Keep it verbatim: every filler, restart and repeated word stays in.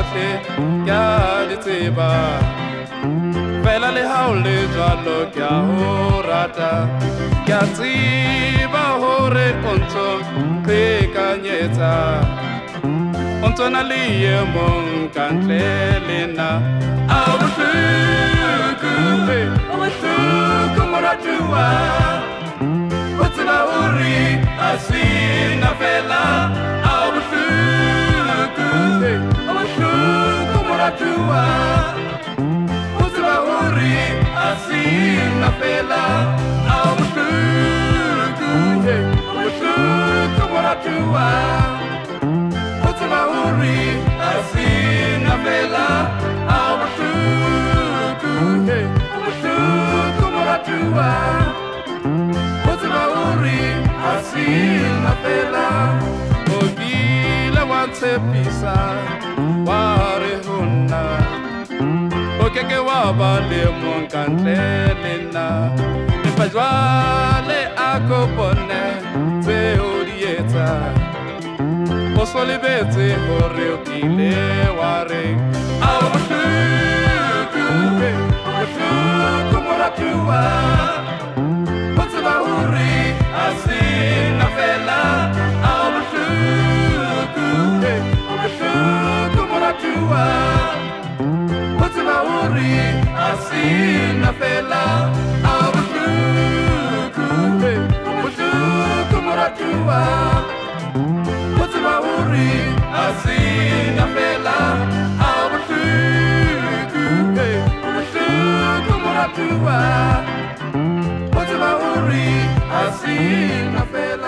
tsohle ke a di tseba fela le ha o le jwalo ke a ho rata ke a tseba hore o ntso qhekanyetsa o ntso na le e mong ka ntle le nna a bohloko a bohloko moratuwa o tseba hore a sena fela a bohloko a bohloko moratuwa o tseba hore a sena fela a bohloko a bohloko moratuwa o tseba hore a sena fela a bohloko a bohloko moratuwa o tseba hore a sena fela o kile wa tshepisa wa re honna o keke wa ba le mong ka ntle le nna empa jwale a ko bone tseo di etsa o so lebetse hore o kile wa re a bohloko a bohloko moratuwa o tseba hore a sena fela a bohloko a bohloko moratuwa o tseba hore a sena fela a bohloko a bohloko moratuwa o tseba hore a sena fela a bohloko a bohloko moratuwa o tseba hore a sena fela